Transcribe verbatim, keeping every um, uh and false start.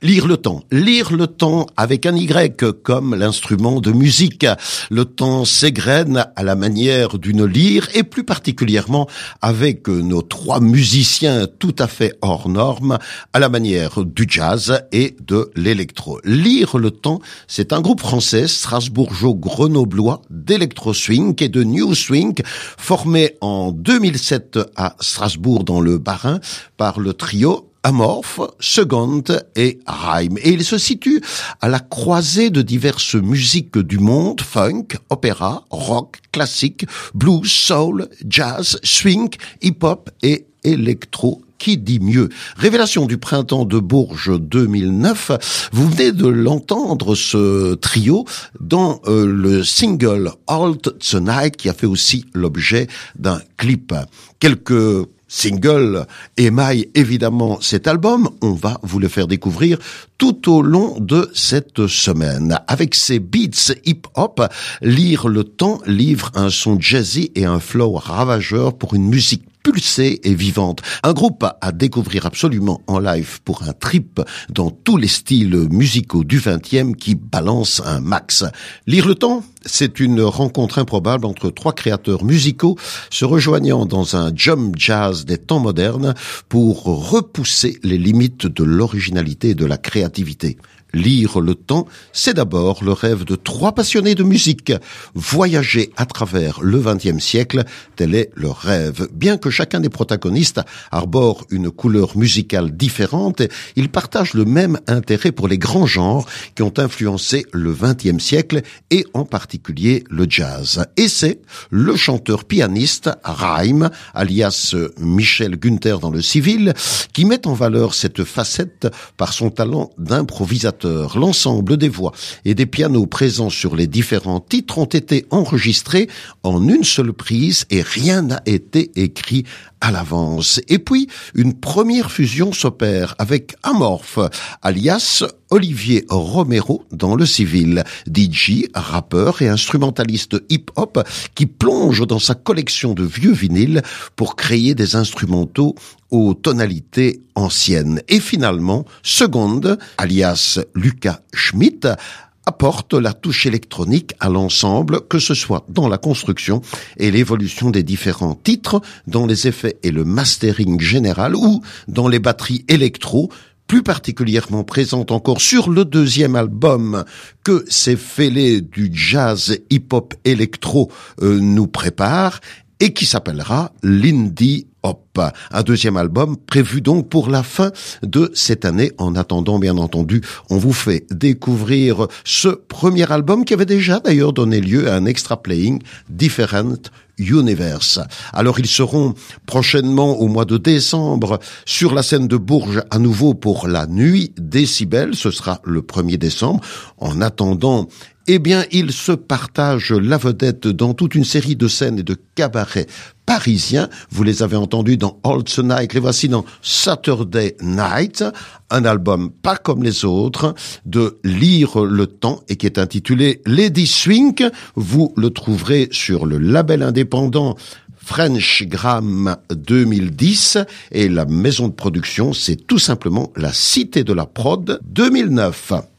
Lire le temps. Lire le temps avec un Y comme l'instrument de musique. Le temps s'égrène à la manière d'une lyre et plus particulièrement avec nos trois musiciens tout à fait hors normes à la manière du jazz et de l'électro. Lire le temps, c'est un groupe français strasbourgeois-grenoblois d'électro-swing et de new swing formé en deux mille sept à Strasbourg dans le Bas-Rhin par le trio Amorph, Second et Rhyme. Et il se situe à la croisée de diverses musiques du monde, funk, opéra, rock, classique, blues, soul, jazz, swing, hip-hop et électro. Qui dit mieux? Révélation du printemps de Bourges deux mille neuf. Vous venez de l'entendre, ce trio, dans euh, le single Halt the Night qui a fait aussi l'objet d'un clip. Quelques single émaille évidemment cet album, on va vous le faire découvrir tout au long de cette semaine. Avec ses beats hip-hop, Lire le temps livre un son jazzy et un flow ravageur pour une musique pulsée et vivante. Un groupe à découvrir absolument en live pour un trip dans tous les styles musicaux du vingtième qui balance un max. Lire le temps, c'est une rencontre improbable entre trois créateurs musicaux se rejoignant dans un jump jazz des temps modernes pour repousser les limites de l'originalité et de la créativité. Lire le temps, c'est d'abord le rêve de trois passionnés de musique. Voyager à travers le vingtième siècle, tel est leur rêve. Bien que chacun des protagonistes arbore une couleur musicale différente, ils partagent le même intérêt pour les grands genres qui ont influencé le vingtième siècle et en particulier le jazz. Et c'est le chanteur-pianiste Rhyme, alias Michel Günther dans le civil, qui met en valeur cette facette par son talent d'improvisateur. L'ensemble des voix et des pianos présents sur les différents titres ont été enregistrés en une seule prise et rien n'a été écrit à l'avance. Et puis, une première fusion s'opère avec Amorph, alias Olivier Romero dans le civil, D J, rappeur et instrumentaliste hip-hop qui plonge dans sa collection de vieux vinyles pour créer des instrumentaux aux tonalités anciennes. Et finalement, Seconde, alias Lucas Schmidt, apporte la touche électronique à l'ensemble, que ce soit dans la construction et l'évolution des différents titres, dans les effets et le mastering général ou dans les batteries électro, plus particulièrement présentes encore sur le deuxième album que ces fêlés du jazz hip-hop électro euh, nous préparent et qui s'appellera l'Indie Hop. Un deuxième album prévu donc pour la fin de cette année. En attendant, bien entendu, on vous fait découvrir ce premier album qui avait déjà d'ailleurs donné lieu à un extra playing, Different Universe. Alors ils seront prochainement au mois de décembre sur la scène de Bourges à nouveau pour la Nuit Décibel. Ce sera le premier décembre. En attendant, eh bien, ils se partagent la vedette dans toute une série de scènes et de cabarets parisiens. Vous les avez entendus dans Halt the Night, les voici dans Saturday Night, un album pas comme les autres de Lire le temps et qui est intitulé Lady Swing. Vous le trouverez sur le label indépendant French Gram deux mille dix et la maison de production, c'est tout simplement la Cité de la Prod deux mille neuf.